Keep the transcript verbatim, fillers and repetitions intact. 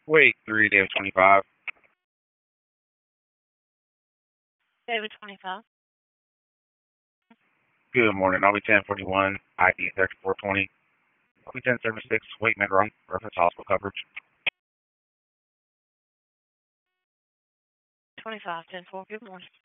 Wait, three, David twenty-five. David twenty-five. Good morning. I'll be ten forty-one, I D thirty-four twenty. I'll be ten seventy-six, Wait Run, reference hospital coverage. twenty-five, ten four. Good morning.